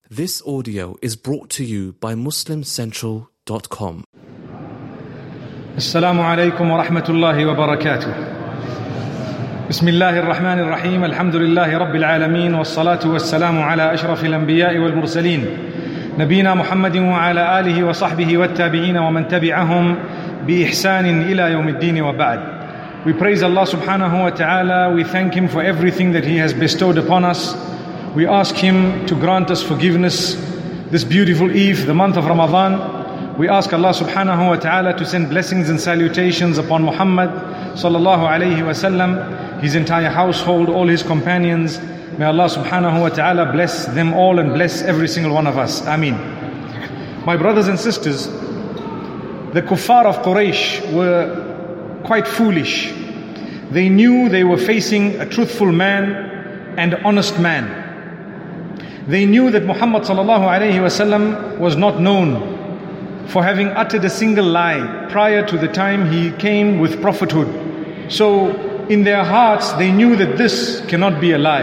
This audio is brought to you by MuslimCentral.com. السلام عليكم ورحمة الله وبركاته. بسم الله الرحمن الرحيم. الحمد لله رب العالمين، والصلاة والسلام على أشرف الأنبياء والمرسلين نبينا محمد وعلى آله وصحبه والتابعين ومن تبعهم بإحسان إلى يوم الدين وبعد. We praise Allah subhanahu wa ta'ala. We thank Him for everything that He has bestowed upon us. We ask Him to grant us forgiveness this beautiful Eve, the month of Ramadan. We ask Allah subhanahu wa ta'ala to send blessings and salutations upon Muhammad sallallahu alayhi wa sallam, his entire household, all his companions. May Allah subhanahu wa ta'ala bless them all and bless every single one of us. Ameen. My brothers and sisters, the kuffar of Quraysh were quite foolish. They knew they were facing a truthful man and honest man. They knew that Muhammad sallallahu alayhi wasallam was not known for having uttered a single lie prior to the time he came with prophethood. So in their hearts they knew that this cannot be a lie.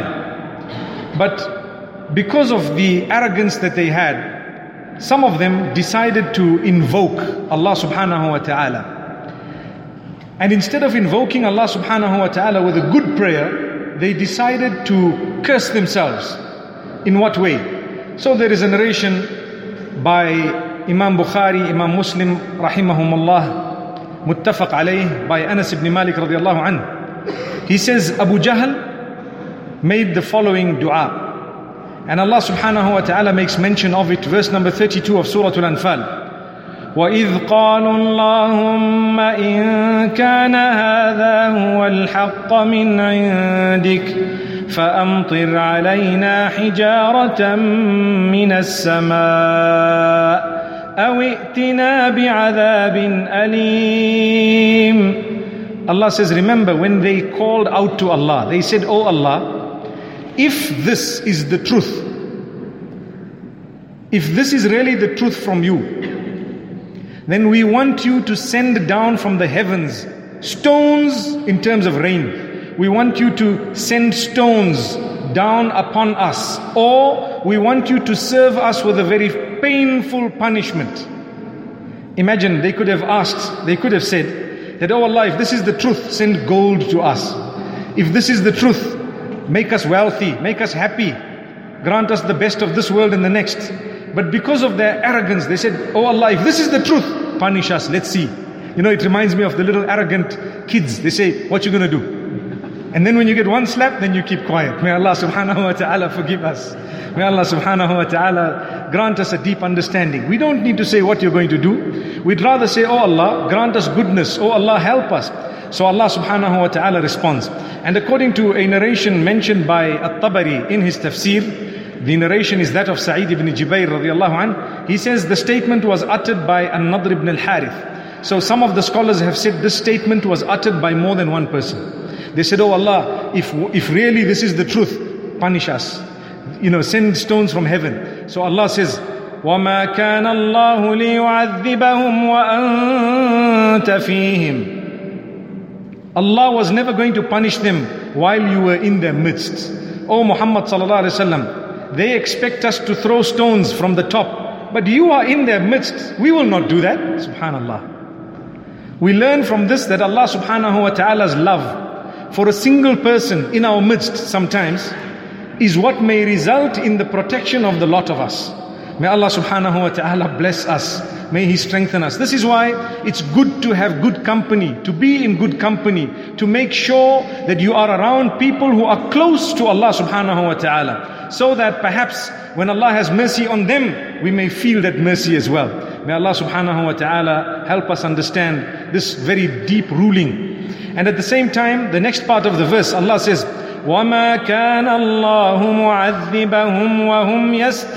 But because of the arrogance that they had, some of them decided to invoke Allah subhanahu wa ta'ala. And instead of invoking Allah subhanahu wa ta'ala with a good prayer, they decided to curse themselves. In what way? So there is a narration by Imam Bukhari, Imam Muslim, rahimahumullah, muttafaq alayh, by Anas ibn Malik radiallahu anhu. He says, Abu Jahl made the following dua. And Allah subhanahu wa ta'ala makes mention of it, verse number 32 of Surah Al-Anfal. وَإِذْ قَالُوا اللَّهُمَّ إِن كَانَ هَذَا هُوَ الْحَقَّ مِنْ عِنْدِكَ فَأَمْطِرْ عَلَيْنَا حِجَارَةً مِنَ السَّمَاءِ أَوْ ائْتِنَا بِعَذَابٍ أَلِيمٍ. Allah says, remember when they called out to Allah, they said, Oh Allah, if this is the truth, if this is really the truth from you, then we want you to send down from the heavens stones in terms of rain. We want you to send stones down upon us, or we want you to serve us with a very painful punishment. Imagine, they could have asked, they could have said that, oh Allah, if this is the truth, send gold to us. If this is the truth, make us wealthy, make us happy, grant us the best of this world and the next. But because of their arrogance, they said, oh Allah, if this is the truth, punish us, let's see. You know, it reminds me of the little arrogant kids. They say, what you gonna do? And then when you get one slap, then you keep quiet. May Allah subhanahu wa ta'ala forgive us. May Allah subhanahu wa ta'ala grant us a deep understanding. We don't need to say what you're going to do. We'd rather say, oh Allah, grant us goodness. Oh Allah, help us. So Allah subhanahu wa ta'ala responds. And according to a narration mentioned by At-Tabari in his tafsir, the narration is that of Sa'id ibn Jubayr radiallahu anh. He says the statement was uttered by An-Nadr ibn al-Harith. So some of the scholars have said this statement was uttered by more than one person. They said, oh Allah, if really this is the truth, punish us. You know, send stones from heaven. So Allah says, وَمَا كَانَ اللَّهُ لِيُعَذِّبَهُمْ وَأَنْتَ فِيهِمْ. Allah was never going to punish them while you were in their midst. Oh Muhammad sallallahu alaihi wasallam, they expect us to throw stones from the top, but you are in their midst. We will not do that. Subhanallah. We learn from this that Allah subhanahu wa ta'ala's love for a single person in our midst sometimes is what may result in the protection of the lot of us. May Allah subhanahu wa ta'ala bless us. May He strengthen us. This is why it's good to have good company, to be in good company, to make sure that you are around people who are close to Allah subhanahu wa ta'ala, so that perhaps when Allah has mercy on them, we may feel that mercy as well. May Allah subhanahu wa ta'ala help us understand this very deep ruling. And at the same time, the next part of the verse, Allah says, وَمَا كَانَ اللَّهُ مُعَذِّبَهُمْ وَهُمْ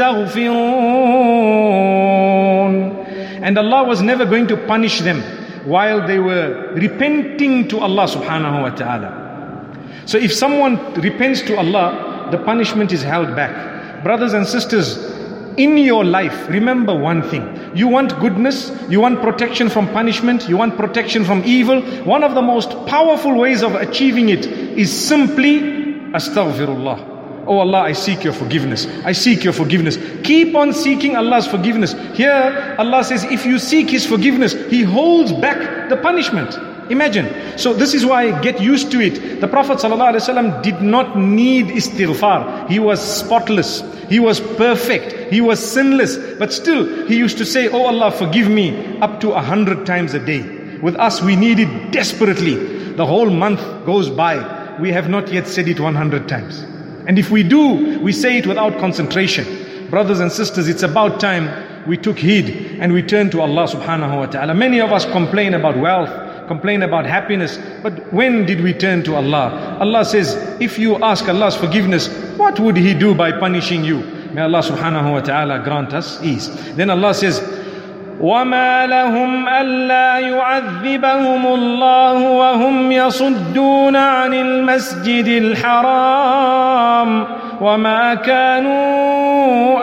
يَسْتَغْفِرُونَ. And Allah was never going to punish them while they were repenting to Allah subhanahu wa ta'ala. So if someone repents to Allah, the punishment is held back. Brothers and sisters, in your life, remember one thing. You want goodness, you want protection from punishment, you want protection from evil. One of the most powerful ways of achieving it is simply astaghfirullah. Oh Allah, I seek your forgiveness. I seek your forgiveness. Keep on seeking Allah's forgiveness. Here, Allah says, if you seek His forgiveness, He holds back the punishment. Imagine. So this is why get used to it. The Prophet ﷺ did not need istighfar. He was spotless. He was perfect. He was sinless. But still, he used to say, oh Allah, forgive me, up to 100 times a day. With us, we need it desperately. The whole month goes by. We have not yet said it 100 times. And if we do, we say it without concentration. Brothers and sisters, it's about time we took heed and we turned to Allah subhanahu wa ta'ala. Many of us complain about wealth, complain about happiness, but when did we turn to Allah? Allah says, if you ask Allah's forgiveness, what would He do by punishing you? May Allah subhanahu wa ta'ala grant us ease. Then Allah says, وَمَا لَهُمْ أَلَّا يُعَذِّبَهُمُ اللَّهُ وَهُمْ يَصُدُّونَ عَنِ الْمَسْجِدِ الْحَرَامِ وَمَا كَانُوا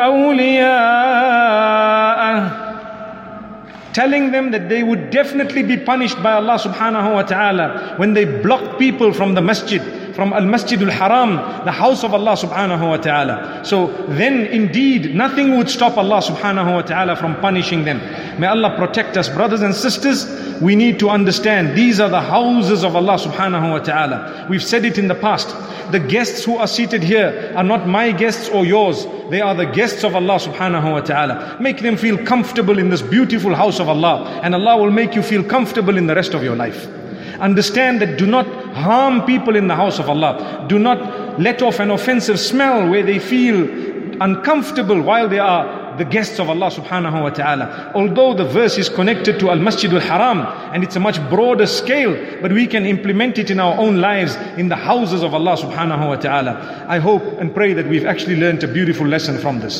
أَوْلِيَاءَهُ. Telling them that they would definitely be punished by Allah subhanahu wa ta'ala when they block people from the masjid, from Al-Masjid Al-Haram, the house of Allah subhanahu wa ta'ala. So then indeed nothing would stop Allah subhanahu wa ta'ala from punishing them. May Allah protect us. Brothers and sisters, we need to understand these are the houses of Allah subhanahu wa ta'ala. We've said it in the past. The guests who are seated here are not my guests or yours. They are the guests of Allah subhanahu wa ta'ala. Make them feel comfortable in this beautiful house of Allah, and Allah will make you feel comfortable in the rest of your life. Understand that do not harm people in the house of Allah. Do not let off an offensive smell where they feel uncomfortable while they are the guests of Allah subhanahu wa ta'ala. Although the verse is connected to Al-Masjid Al-Haram and it's a much broader scale, but we can implement it in our own lives in the houses of Allah subhanahu wa ta'ala. I hope and pray that we've actually learned a beautiful lesson from this.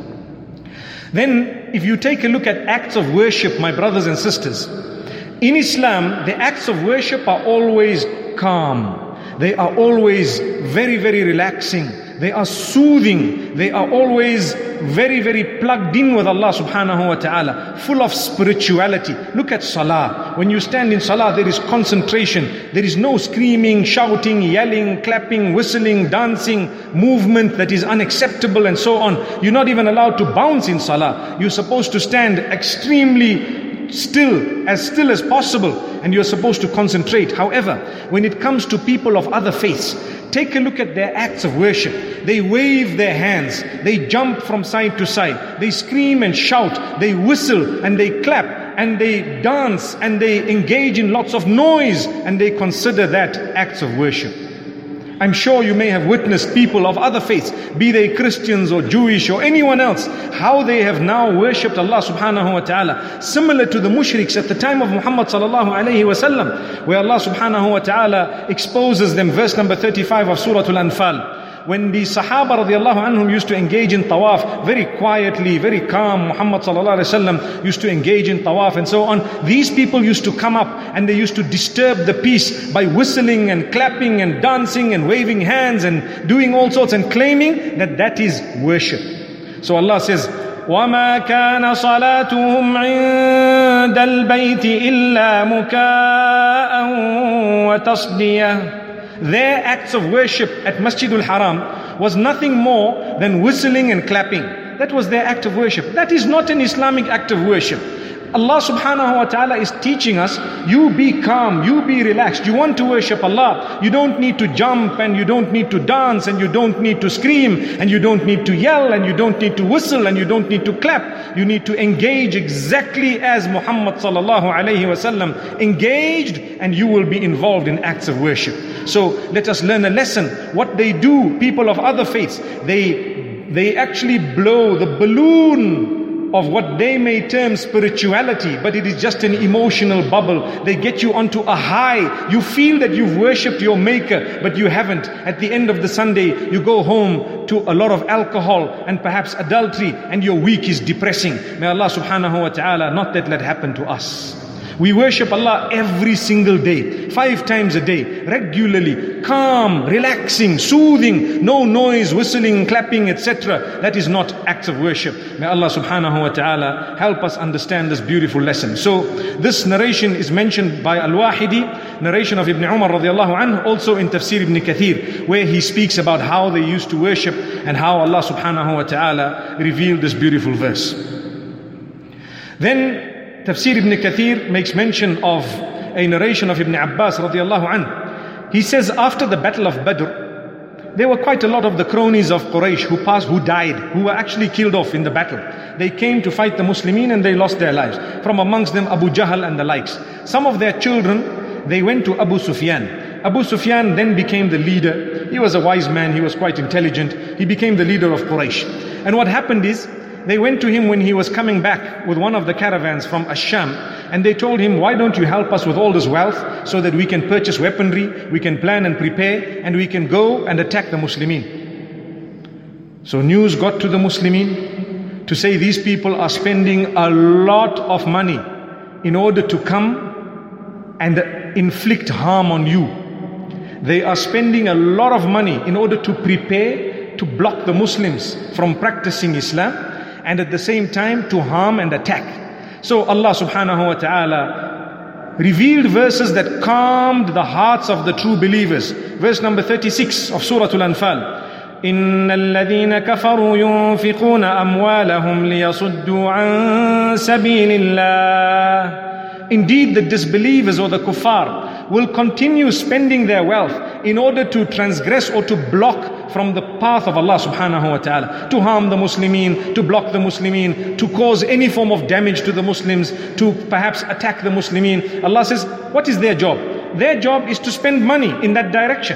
Then if you take a look at acts of worship, my brothers and sisters, in Islam, the acts of worship are always calm. They are always very, very relaxing. They are soothing. They are always very, very plugged in with Allah subhanahu wa ta'ala, full of spirituality. Look at salah. When you stand in salah, there is concentration. There is no screaming, shouting, yelling, clapping, whistling, dancing, movement that is unacceptable and so on. You're not even allowed to bounce in salah. You're supposed to stand extremely still as possible, and you're supposed to concentrate. However, when it comes to people of other faiths, take a look at their acts of worship. They wave their hands, they jump from side to side, they scream and shout, they whistle and they clap and they dance and they engage in lots of noise, and they consider that acts of worship. I'm sure you may have witnessed people of other faiths, be they Christians or Jewish or anyone else, how they have now worshipped Allah subhanahu wa ta'ala, similar to the mushriks at the time of Muhammad sallallahu alayhi wa sallam, where Allah subhanahu wa ta'ala exposes them. Verse number 35 of Surah Al-Anfal. When the Sahaba radiallahu anhum used to engage in tawaf, very quietly, very calm, Muhammad sallallahu alayhi wa sallam used to engage in tawaf and so on. These people used to come up and they used to disturb the peace by whistling and clapping and dancing and waving hands and doing all sorts and claiming that that is worship. So Allah says, وَمَا كَانَ صَلَاتُهُمْ عِنْدَ الْبَيْتِ إِلَّا مُكَاءً وَتَصْدِيَةً. Their acts of worship at Masjid Al-Haram was nothing more than whistling and clapping. That was their act of worship. That is not an Islamic act of worship. Allah subhanahu wa ta'ala is teaching us, you be calm, you be relaxed. You want to worship Allah, you don't need to jump and you don't need to dance and you don't need to scream and you don't need to yell and you don't need to whistle and you don't need to clap. You need to engage exactly as Muhammad sallallahu alayhi wa sallam engaged, and you will be involved in acts of worship. So let us learn a lesson. What they do, people of other faiths, they actually blow the balloon of what they may term spirituality, but it is just an emotional bubble. They get you onto a high. You feel that you've worshipped your maker, but you haven't. At the end of the Sunday, you go home to a lot of alcohol and perhaps adultery, and your week is depressing. May Allah subhanahu wa ta'ala not let that happen to us. We worship Allah every single day, 5 times a day, regularly, calm, relaxing, soothing, no noise, whistling, clapping, etc. That is not acts of worship. May Allah subhanahu wa ta'ala help us understand this beautiful lesson. So this narration is mentioned by Al-Wahidi, narration of Ibn Umar radiallahu anhu, also in Tafsir Ibn Kathir, where he speaks about how they used to worship and how Allah subhanahu wa ta'ala revealed this beautiful verse. Then Tafsir Ibn Kathir makes mention of a narration of Ibn Abbas radiallahu anhu. He says, after the battle of Badr, there were quite a lot of the cronies of Quraysh who died, who were actually killed off in the battle. They came to fight the Muslimin and they lost their lives. From amongst them Abu Jahl and the likes. Some of their children, they went to Abu Sufyan. Abu Sufyan then became the leader. He was a wise man, he was quite intelligent. He became the leader of Quraysh. And what happened is, they went to him when he was coming back with one of the caravans from Ash-Sham, and they told him, why don't you help us with all this wealth so that we can purchase weaponry, we can plan and prepare, and we can go and attack the Muslimin. So news got to the Muslimin to say these people are spending a lot of money in order to come and inflict harm on you. They are spending a lot of money in order to prepare to block the Muslims from practicing Islam, and at the same time to harm and attack. So Allah subhanahu wa ta'ala revealed verses that calmed the hearts of the true believers. Verse number 36 of Surah Al-Anfal. إِنَّ الَّذِينَ كَفَرُوا يُنْفِقُونَ أَمْوَالَهُمْ لِيَصُدُّوا عَنْ سَبِيلِ اللَّهِ. Indeed, the disbelievers or the kuffar will continue spending their wealth in order to transgress or to block from the path of Allah subhanahu wa ta'ala, to harm the Muslimin, to block the Muslimin, to cause any form of damage to the Muslims, to perhaps attack the Muslimin. Allah says, what is their job? Their job is to spend money in that direction.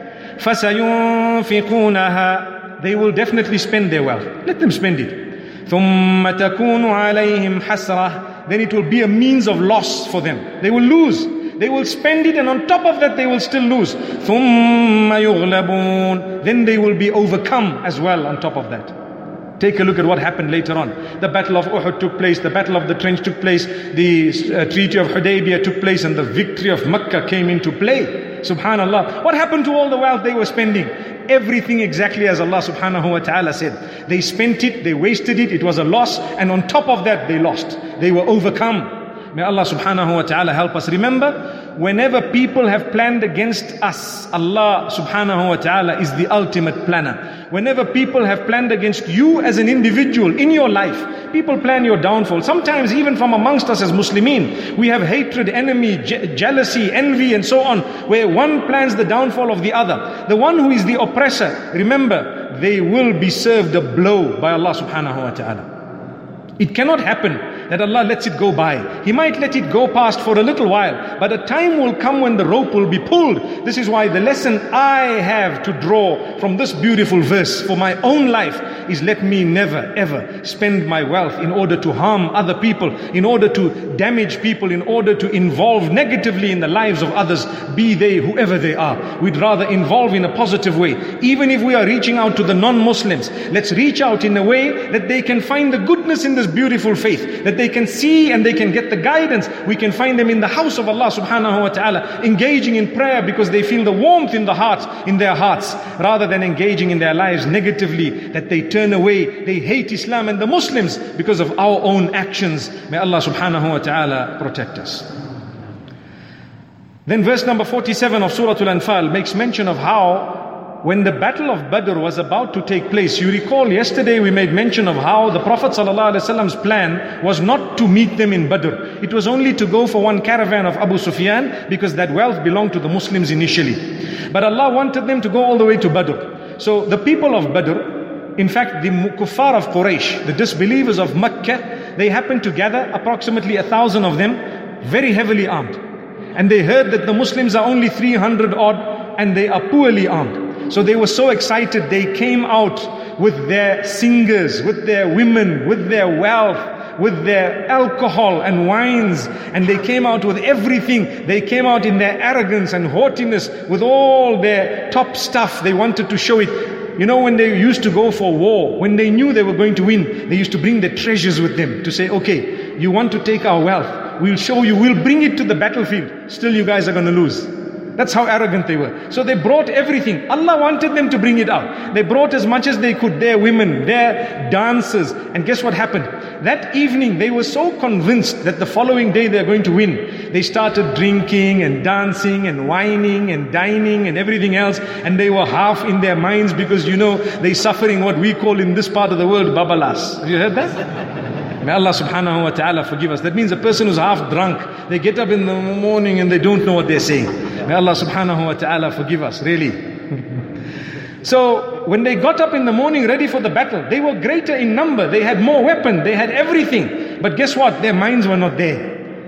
فَسَيُنْفِقُونَهَا. They will definitely spend their wealth. Let them spend it. ثُمَّ تَكُونُ عَلَيْهِمْ حَسْرَةً. Then it will be a means of loss for them. They will lose. They will spend it, and on top of that they will still lose. ثُمَّ يُغْلَبُونَ. Then they will be overcome as well on top of that. Take a look at what happened later on. The battle of Uhud took place, the battle of the trench took place, the treaty of Hudaybiyah took place, and the victory of Makkah came into play. Subhanallah. What happened to all the wealth they were spending? Everything exactly as Allah subhanahu wa ta'ala said. They spent it, they wasted it, it was a loss, and on top of that they lost. They were overcome. May Allah subhanahu wa ta'ala help us. Remember, whenever people have planned against us, Allah subhanahu wa ta'ala is the ultimate planner. Whenever people have planned against you as an individual in your life, people plan your downfall. Sometimes even from amongst us as Muslimin, we have hatred, enemy, jealousy, envy and so on, where one plans the downfall of the other. The one who is the oppressor, remember, they will be served a blow by Allah subhanahu wa ta'ala. It cannot happen that Allah lets it go by. He might let it go past for a little while, but a time will come when the rope will be pulled. This is why the lesson I have to draw from this beautiful verse for my own life is, let me never ever spend my wealth in order to harm other people, in order to damage people, in order to involve negatively in the lives of others, be they whoever they are. We'd rather involve in a positive way. Even if we are reaching out to the non-Muslims, let's reach out in a way that they can find the goodness in this beautiful faith, that they can see and they can get the guidance. We can find them in the house of Allah subhanahu wa ta'ala, engaging in prayer because they feel the warmth in the heart, in their hearts, rather than engaging in their lives negatively, that they turn away, they hate Islam and the Muslims because of our own actions. May Allah subhanahu wa ta'ala protect us. Then verse number 47 of Surah Al-Anfal makes mention of how when the battle of Badr was about to take place, you recall yesterday we made mention of how the Prophet ﷺ's plan was not to meet them in Badr. It was only to go for one caravan of Abu Sufyan, because that wealth belonged to the Muslims initially. But Allah wanted them to go all the way to Badr. So the people of Badr, in fact the kuffar of Quraysh, the disbelievers of Makkah, they happened to gather, approximately 1,000 of them, very heavily armed. And they heard that the Muslims are only 300 odd and they are poorly armed. So they were so excited, they came out with their singers, with their women, with their wealth, with their alcohol and wines, and they came out with everything. They came out in their arrogance and haughtiness with all their top stuff. They wanted to show it. You know, when they used to go for war, when they knew they were going to win, they used to bring their treasures with them to say, okay, you want to take our wealth, we'll show you, we'll bring it to the battlefield. Still you guys are going to lose. That's how arrogant they were. So they brought everything. Allah wanted them to bring it out. They brought as much as they could, their women, their dancers. And guess what happened? That evening they were so convinced that the following day they're going to win. They started drinking and dancing and whining and dining and everything else. And they were half in their minds because they're suffering what we call in this part of the world babalas. Have you heard that? May Allah subhanahu wa ta'ala forgive us. That means a person who's half drunk, they get up in the morning and they don't know what they're saying. May Allah subhanahu wa ta'ala forgive us, really. So when they got up in the morning ready for the battle, they were greater in number, they had more weapon, they had everything. But guess what? Their minds were not there.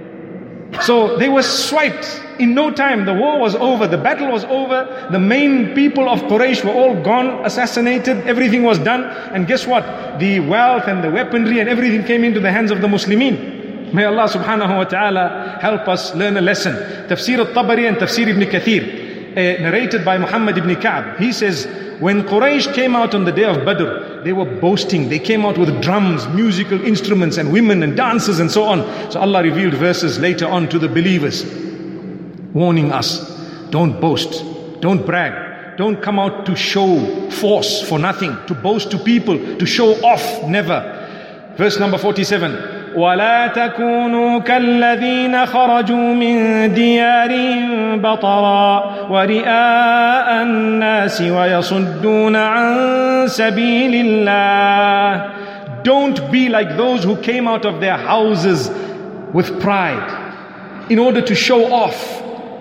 So they were swiped. In no time, the war was over, the battle was over, the main people of Quraysh were all gone, assassinated, everything was done. And guess what? The wealth and the weaponry and everything came into the hands of the Muslimin. May Allah subhanahu wa ta'ala help us learn a lesson. Tafsir al-Tabari and Tafsir ibn Kathir, narrated by Muhammad ibn Ka'b. He says, when Quraysh came out on the day of Badr, they were boasting. They came out with drums, musical instruments and women and dancers and so on. So Allah revealed verses later on to the believers, warning us, don't boast, don't brag, don't come out to show force for nothing, to boast to people, to show off, never. Verse number 47. وَلَا تَكُونُوا كَالَّذِينَ خَرَجُوا مِن دِيَارِهِمْ بَطَرًا وَرِئَاءَ النَّاسِ وَيَصُدُّونَ عَن سَبِيلِ اللَّهِ. Don't be like those who came out of their houses with pride in order to show off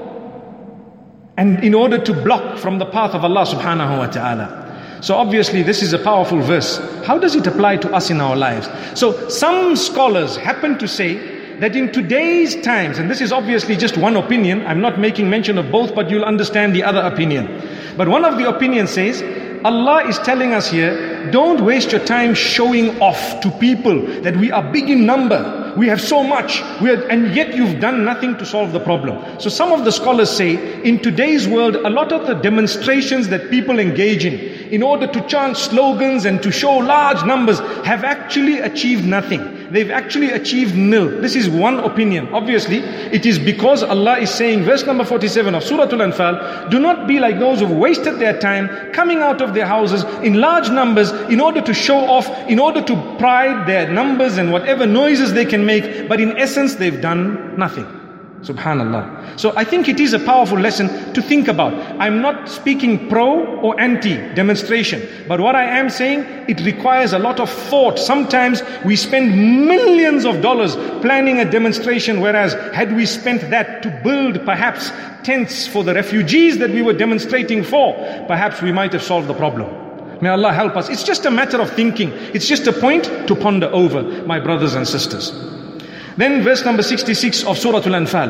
and in order to block from the path of Allah subhanahu wa ta'ala. So obviously this is a powerful verse. How does it apply to us in our lives? So some scholars happen to say that in today's times, and this is obviously just one opinion, I'm not making mention of both, but you'll understand the other opinion. But one of the opinions says, Allah is telling us here, don't waste your time showing off to people that we are big in number. We have so much, and yet you've done nothing to solve the problem. So some of the scholars say, in today's world, a lot of the demonstrations that people engage in order to chant slogans and to show large numbers, have actually achieved nothing. They've actually achieved nil. This is one opinion. Obviously, it is because Allah is saying, verse number 47 of Surah Al-Anfal, do not be like those who've wasted their time coming out of their houses in large numbers in order to show off, in order to pride their numbers and whatever noises they can make, but in essence they've done nothing. Subhanallah. So I think it is a powerful lesson to think about. I'm not speaking pro or anti demonstration, but what I am saying, it requires a lot of thought. Sometimes we spend millions of dollars planning a demonstration, whereas had we spent that to build perhaps tents for the refugees that we were demonstrating for, perhaps we might have solved the problem. May Allah help us. It's just a matter of thinking. It's just a point to ponder over, my brothers and sisters. Then verse number 66 of Surah Al-Anfal.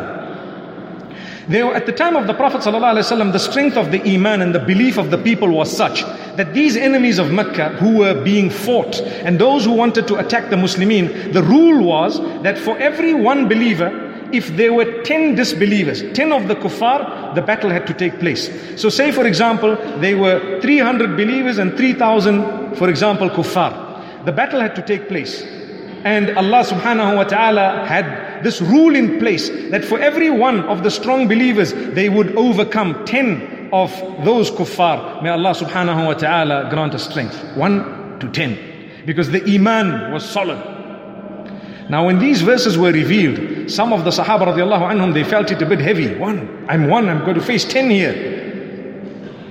At the time of the Prophet ﷺ, the strength of the Iman and the belief of the people was such that these enemies of Mecca who were being fought and those who wanted to attack the Muslimin, the rule was that for every one believer, if there were 10 disbelievers, 10 of the kuffar, the battle had to take place. So say for example, there were 300 believers and 3,000, for example, kuffar. The battle had to take place. And Allah subhanahu wa ta'ala had this rule in place that for every one of the strong believers, they would overcome 10 of those kuffar. May Allah subhanahu wa ta'ala grant us strength. 1 to 10. Because the iman was solid. Now when these verses were revealed, some of the Sahaba radiallahu anhum, they felt it a bit heavy. I'm going to face 10 here.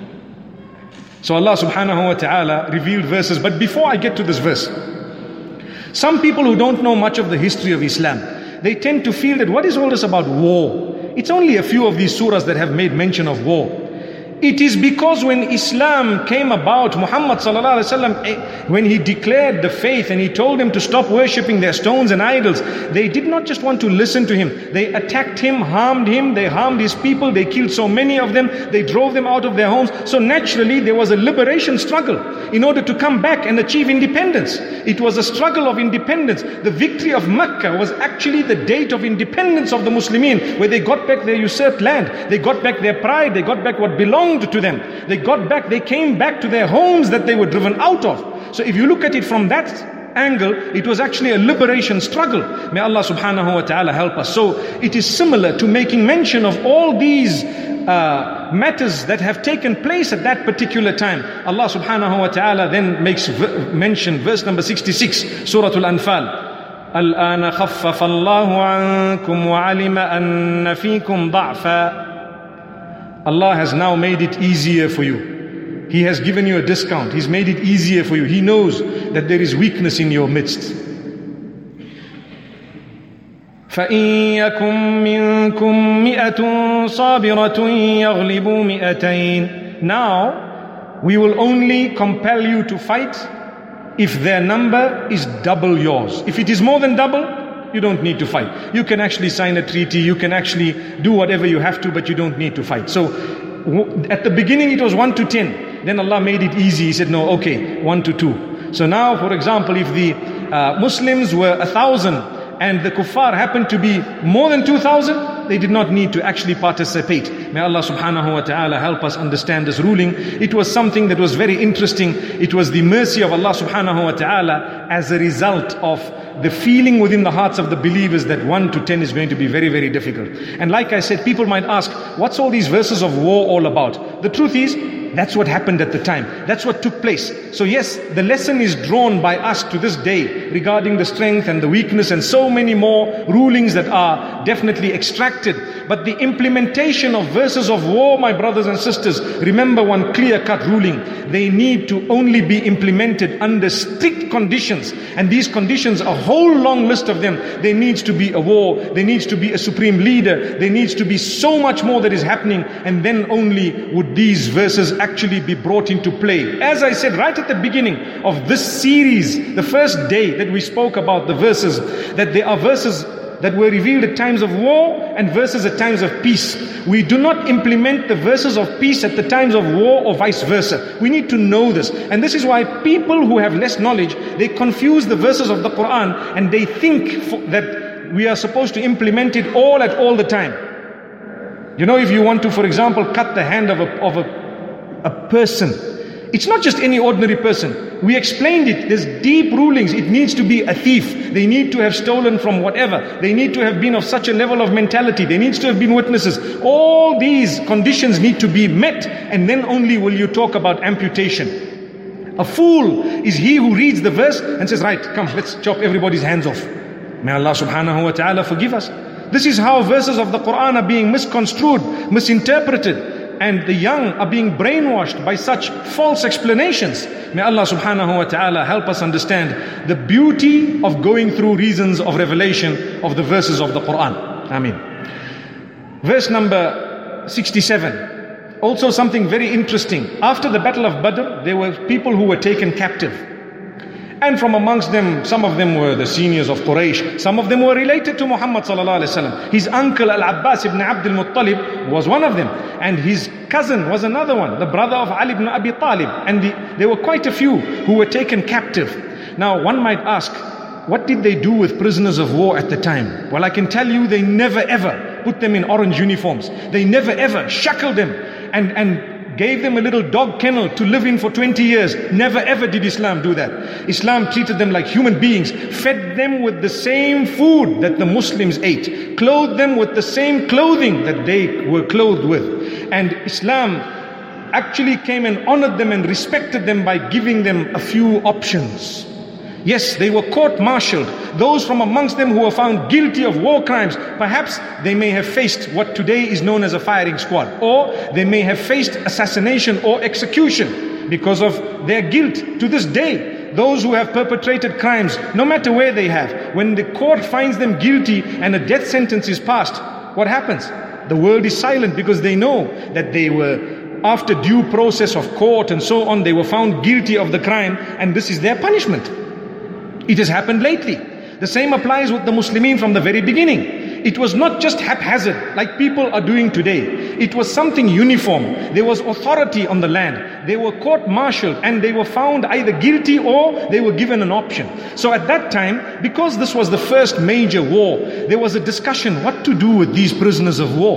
So Allah subhanahu wa ta'ala revealed verses. But before I get to this verse, some people who don't know much of the history of Islam, they tend to feel that what is all this about war? It's only a few of these surahs that have made mention of war. It is because when Islam came about, Muhammad sallallahu alaihi wasallam, when he declared the faith and he told them to stop worshipping their stones and idols, they did not just want to listen to him. They attacked him, they harmed his people, they killed so many of them, they drove them out of their homes. So naturally there was a liberation struggle in order to come back and achieve independence. It was a struggle of independence. The victory of Mecca was actually the date of independence of the Muslimin, where they got back their usurped land, they got back their pride, they got back what belonged to them. They came back to their homes that they were driven out of. So if you look at it from that angle, it was actually a liberation struggle. May Allah subhanahu wa ta'ala help us. So it is similar to making mention of all these matters that have taken place at that particular time. Allah subhanahu wa ta'ala then makes mention, verse number 66, Surah Al-Anfal. الآن خفف الله عنكم وعلم أن فيكم ضعفا. Allah has now made it easier for you. He has given you a discount. He's made it easier for you. He knows that there is weakness in your midst. فَإِن يَكُن مِّنكُم مِّئَةٌ صَابِرَةٌ يَغْلِبُوا مِئَتَيْنِ. Now, we will only compel you to fight if their number is double yours. If it is more than double, you don't need to fight. You can actually sign a treaty, you can actually do whatever you have to, but you don't need to fight. So, at the beginning it was 1 to 10. Then Allah made it easy. He said, no, okay, 1 to 2. So now, for example, if the Muslims were 1,000, and the kuffar happened to be more than 2,000, they did not need to actually participate. May Allah subhanahu wa ta'ala help us understand this ruling. It was something that was very interesting. It was the mercy of Allah subhanahu wa ta'ala as a result of the feeling within the hearts of the believers that 1 to 10 is going to be very, very difficult. And like I said, people might ask, what's all these verses of war all about? The truth is, that's what happened at the time. That's what took place. So yes, the lesson is drawn by us to this day regarding the strength and the weakness and so many more rulings that are definitely extracted. But the implementation of verses of war, my brothers and sisters, remember one clear-cut ruling. They need to only be implemented under strict conditions. And these conditions, a whole long list of them. There needs to be a war. There needs to be a supreme leader. There needs to be so much more that is happening. And then only would these verses actually be brought into play. As I said right at the beginning of this series, the first day that we spoke about the verses, that there are verses that were revealed at times of war and verses at times of peace. We do not implement the verses of peace at the times of war or vice versa. We need to know this. And this is why people who have less knowledge, they confuse the verses of the Quran and they think that we are supposed to implement it all at all the time. You know, if you want to, for example, cut the hand of a person, it's not just any ordinary person. We explained it. There's deep rulings. It needs to be a thief. They need to have stolen from whatever. They need to have been of such a level of mentality. They need to have been witnesses. All these conditions need to be met, and then only will you talk about amputation. A fool is he who reads the verse and says, right, come, let's chop everybody's hands off. May Allah subhanahu wa ta'ala forgive us. This is how verses of the Quran are being misconstrued, misinterpreted. And the young are being brainwashed by such false explanations. May Allah subhanahu wa ta'ala help us understand the beauty of going through reasons of revelation of the verses of the Quran. Ameen. Verse number 67. Also something very interesting. After the battle of Badr, there were people who were taken captive. And from amongst them, some of them were the seniors of Quraysh. Some of them were related to Muhammad sallallahu alaihi wasallam. His uncle Al-Abbas ibn Abd al-Muttalib was one of them. And his cousin was another one, the brother of Ali ibn Abi Talib. And there were quite a few who were taken captive. Now, one might ask, what did they do with prisoners of war at the time? Well, I can tell you, they never ever put them in orange uniforms. They never ever shackled them and gave them a little dog kennel to live in for 20 years. Never ever did Islam do that. Islam treated them like human beings, fed them with the same food that the Muslims ate, clothed them with the same clothing that they were clothed with. And Islam actually came and honored them and respected them by giving them a few options. Yes, they were court-martialed. Those from amongst them who were found guilty of war crimes, perhaps they may have faced what today is known as a firing squad, or they may have faced assassination or execution because of their guilt. To this day, those who have perpetrated crimes, no matter where they have, when the court finds them guilty and a death sentence is passed, what happens? The world is silent because they know that they were, after due process of court and so on, they were found guilty of the crime, and this is their punishment. It has happened lately. The same applies with the Muslimin from the very beginning. It was not just haphazard like people are doing today. It was something uniform. There was authority on the land. They were court-martialed and they were found either guilty or they were given an option. So at that time, because this was the first major war, there was a discussion what to do with these prisoners of war.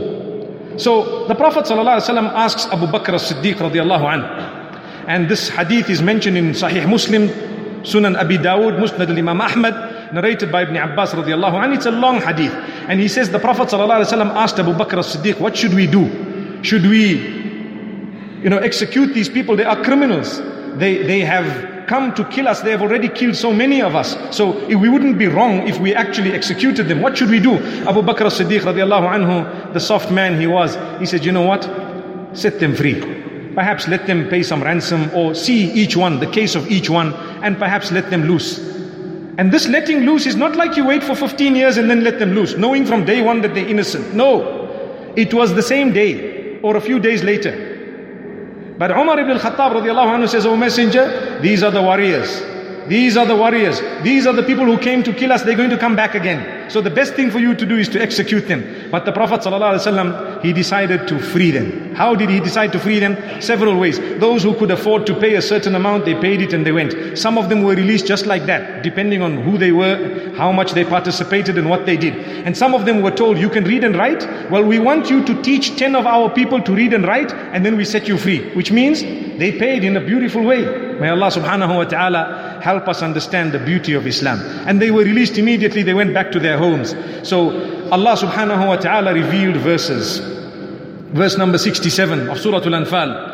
So the Prophet ﷺ asks Abu Bakr as-Siddiq radiallahu anhu, and this hadith is mentioned in Sahih Muslim Sunan Abi Dawud, Musnad al-Imam Ahmad, narrated by Ibn Abbas radiallahu anhu. It's a long hadith. And he says the Prophet sallallahu alaihi wasallam asked Abu Bakr as-Siddiq, what should we do? Should we execute these people? They are criminals. They have come to kill us. They have already killed so many of us. So we wouldn't be wrong if we actually executed them. What should we do? Abu Bakr as-Siddiq radiallahu anhu, the soft man he was, he said, you know what? Set them free. Perhaps let them pay some ransom, or see each one, the case of each one, and perhaps let them loose. And this letting loose is not like you wait for 15 years and then let them loose, knowing from day one that they're innocent. No. It was the same day or a few days later. But Umar ibn al-Khattab radiallahu anhu says, O Messenger, these are the warriors. These are the warriors. These are the people who came to kill us. They're going to come back again. So the best thing for you to do is to execute them. But the Prophet ﷺ, he decided to free them. How did he decide to free them? Several ways. Those who could afford to pay a certain amount, they paid it and they went. Some of them were released just like that, depending on who they were, how much they participated and what they did. And some of them were told, you can read and write. Well, we want you to teach 10 of our people to read and write, and then we set you free. Which means they paid in a beautiful way. May Allah subhanahu wa ta'ala help us understand the beauty of Islam. And they were released immediately. They went back to their homes. So Allah subhanahu wa ta'ala revealed verses. Verse number 67 of Surah Al-Anfal.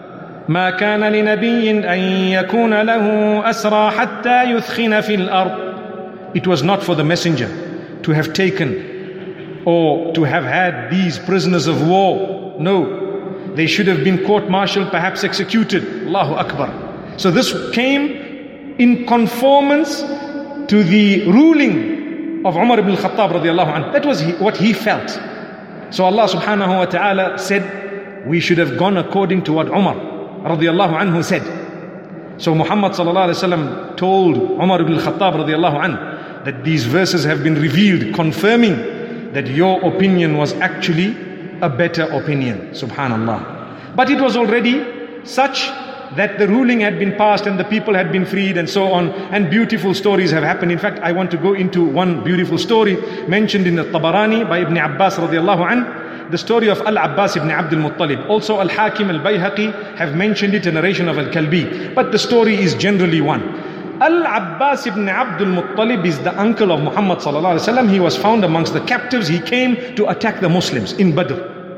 ما كان لنبي أن يكون له أسرى حتى يثخن في الأرض. It was not for the messenger to have taken or to have had these prisoners of war. No. They should have been court-martialed, perhaps executed. Allahu Akbar. So this came in conformance to the ruling of Umar ibn al-Khattab radiallahu anhu. That was what he felt. So Allah subhanahu wa ta'ala said, we should have gone according to what Umar radiallahu anhu said. So Muhammad sallallahu alayhi wa sallam told Umar ibn al-Khattab radiallahu anhu that these verses have been revealed, confirming that your opinion was actually a better opinion. Subhanallah. But it was already such that the ruling had been passed and the people had been freed and so on, and beautiful stories have happened. In fact, I want to go into one beautiful story mentioned in the Tabarani by Ibn Abbas radiallahu anhu, the story of Al-Abbas ibn Abdul Muttalib. Also Al-Hakim Al-Bayhaqi have mentioned it, a narration of Al-Kalbi. But the story is generally one. Al-Abbas ibn Abdul Muttalib is the uncle of Muhammad sallallahu alaihi wasallam. He was found amongst the captives. He came to attack the Muslims in Badr.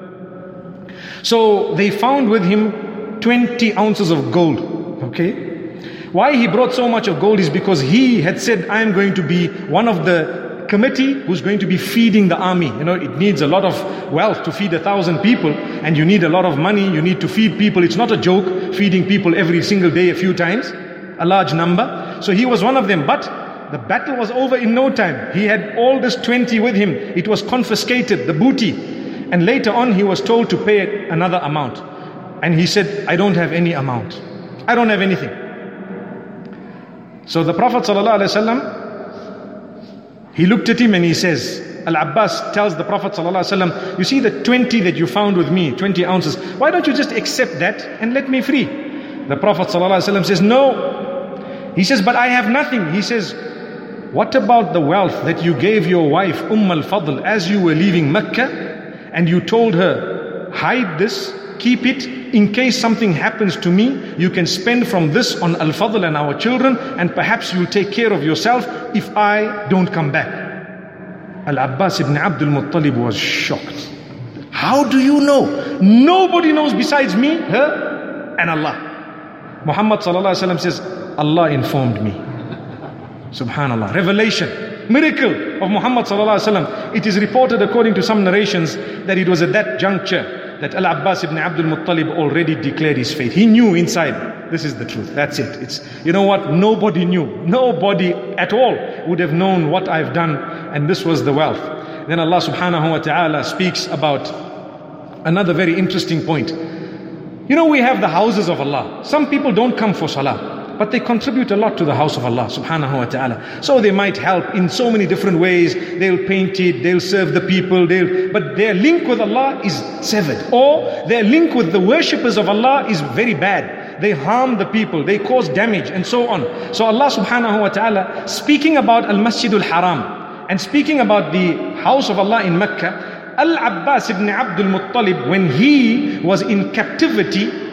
So they found with him 20 ounces of gold. Okay. Why he brought so much of gold is because he had said, I am going to be one of the committee who's going to be feeding the army. It needs a lot of wealth to feed 1,000 people, and you need a lot of money. You need to feed people. It's not a joke, feeding people every single day a few times, a large number. So he was one of them. But the battle was over in no time. He had all this 20 with him. It was confiscated, the booty. And later on he was told to pay another amount. And he said, I don't have any amount. I don't have anything. So the Prophet ﷺ, he looked at him and he says, Al-Abbas tells the Prophet ﷺ, you see the 20 that you found with me, 20 ounces, why don't you just accept that and let me free? The Prophet ﷺ says, no. He says, but I have nothing. He says, what about the wealth that you gave your wife al-Fadl as you were leaving Mecca, and you told her, hide this, keep it, in case something happens to me, you can spend from this on Al-Fadl and our children, and perhaps you'll take care of yourself if I don't come back. Al-Abbas ibn Abdul Muttalib was shocked. How do you know? Nobody knows besides me, her, and Allah. Muhammad sallallahu alaihi wasallam says, Allah informed me. Subhanallah. Revelation, miracle of Muhammad sallallahu alaihi wasallam. It is reported according to some narrations that it was at that juncture that Al-Abbas ibn Abdul Muttalib already declared his faith. He knew inside, this is the truth, that's it. It's, you know what, nobody knew. Nobody at all would have known what I've done, and this was the wealth. Then Allah subhanahu wa ta'ala speaks about another very interesting point. We have the houses of Allah. Some people don't come for salah, but they contribute a lot to the house of Allah subhanahu wa ta'ala. So they might help in so many different ways. They'll paint it, they'll serve the people, but their link with Allah is severed. Or their link with the worshippers of Allah is very bad. They harm the people, they cause damage, and so on. So Allah subhanahu wa ta'ala, speaking about Al-Masjidul Haram and speaking about the house of Allah in Mecca, Al-Abbas ibn Abdul Muttalib, when he was in captivity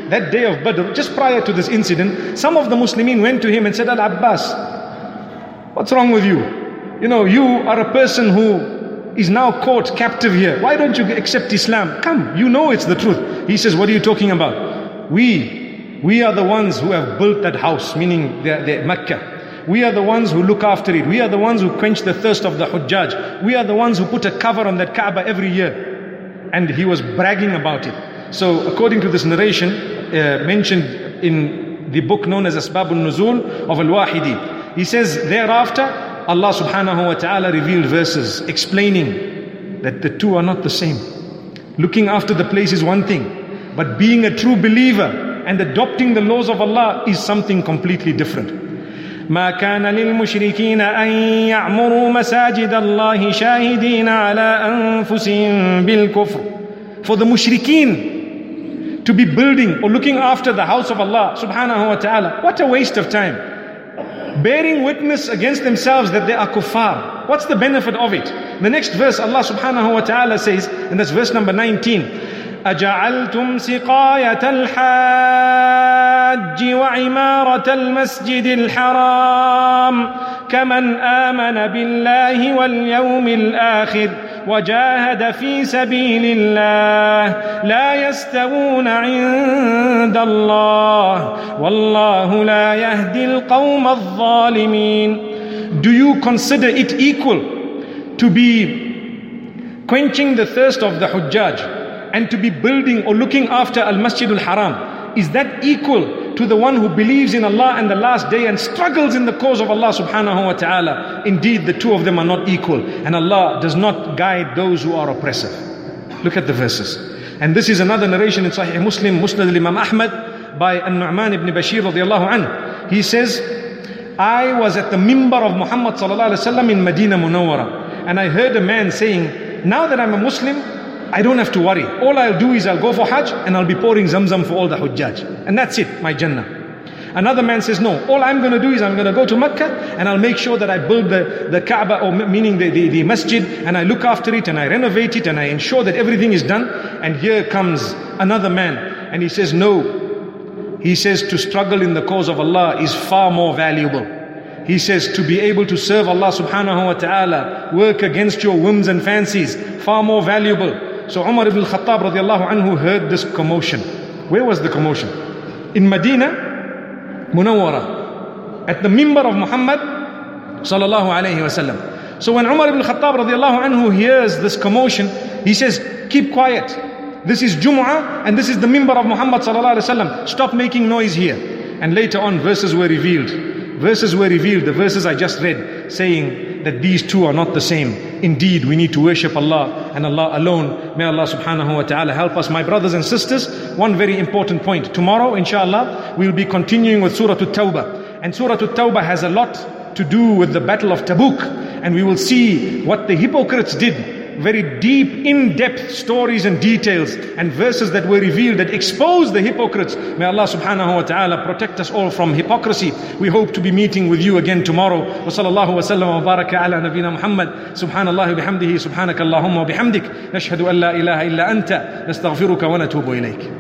that day of Badr, just prior to this incident, some of the Muslimin went to him and said, Al-Abbas, what's wrong with you? You know, you are a person who is now caught captive here. Why don't you accept Islam? Come, you know it's the truth. He says, what are you talking about? We are the ones who have built that house, meaning the Mecca. We are the ones who look after it. We are the ones who quench the thirst of the Hujjaj. We are the ones who put a cover on that Kaaba every year. And he was bragging about it. So according to this narration mentioned in the book known as Asbabun Nuzul of Al-Wahidi, he says thereafter Allah subhanahu wa ta'ala revealed verses explaining that the two are not the same. Looking after the place is one thing, but being a true believer and adopting the laws of Allah is something completely different. ما كان للمشركين أن يعمروا مساجد الله شاهدين على أنفسهم بالكفر. For the mushrikeen to be building or looking after the house of Allah subhanahu wa ta'ala, what a waste of time. Bearing witness against themselves that they are kuffar. What's the benefit of it? The next verse Allah subhanahu wa ta'ala says, and that's verse number 19, أجعلتم سقاية الحاج وعمارة المسجد الحرام كمن آمن بالله واليوم الآخر وجاهد في سبيل الله لا يستوون عند الله والله لا يهدي القوم الظالمين. Do you consider it equal to be quenching the thirst of the Hujjaj and to be building or looking after Al-Masjid Al-Haram? Is that equal to the one who believes in Allah and the last day and struggles in the cause of Allah subhanahu wa ta'ala? Indeed, the two of them are not equal, and Allah does not guide those who are oppressive. Look at the verses. And this is another narration in Sahih Muslim, Musnad al-Imam Ahmad, by An-Nu'man ibn Bashir radiyallahu anhu. He says, I was at the mimbar of Muhammad sallallahu alaihi wasallam in Medina Munawwara, and I heard a man saying, now that I'm a Muslim, I don't have to worry. All I'll do is I'll go for Hajj and I'll be pouring Zamzam for all the Hujjaj. And that's it, my Jannah. Another man says, no, all I'm going to do is I'm going to go to Mecca and I'll make sure that I build the Kaaba, or meaning the masjid, and I look after it and I renovate it and I ensure that everything is done. And here comes another man and he says, no. He says to struggle in the cause of Allah is far more valuable. He says to be able to serve Allah subhanahu wa ta'ala, work against your whims and fancies, far more valuable. So Umar ibn al-Khattab radiallahu anhu heard this commotion. Where was the commotion? In Medina Munawwara, at the mimbar of Muhammad sallallahu alayhi wasallam. So when Umar ibn al-Khattab radiallahu anhu hears this commotion, he says, keep quiet. This is Jumu'ah and this is the mimbar of Muhammad sallallahu alayhi wasallam. Stop making noise here. And later on verses were revealed. The verses I just read, saying that these two are not the same. Indeed, we need to worship Allah and Allah alone. May Allah subhanahu wa ta'ala help us. My brothers and sisters, one very important point. Tomorrow, inshallah, we'll be continuing with Surah At-Tawbah. And Surah At-Tawbah has a lot to do with the Battle of Tabuk. And we will see what the hypocrites did. Very deep, in-depth stories and details and verses that were revealed that expose the hypocrites. May Allah subhanahu wa ta'ala protect us all from hypocrisy. We hope to be meeting with you again tomorrow. Wa sallallahu wa sallam wa baraka ala nabina Muhammad. Subhanallah bihamdihi, subhanaka Allahumma wa bihamdik. Nashhadu an la ilaha illa anta. Nastaghfiruka wa natubu ilayk.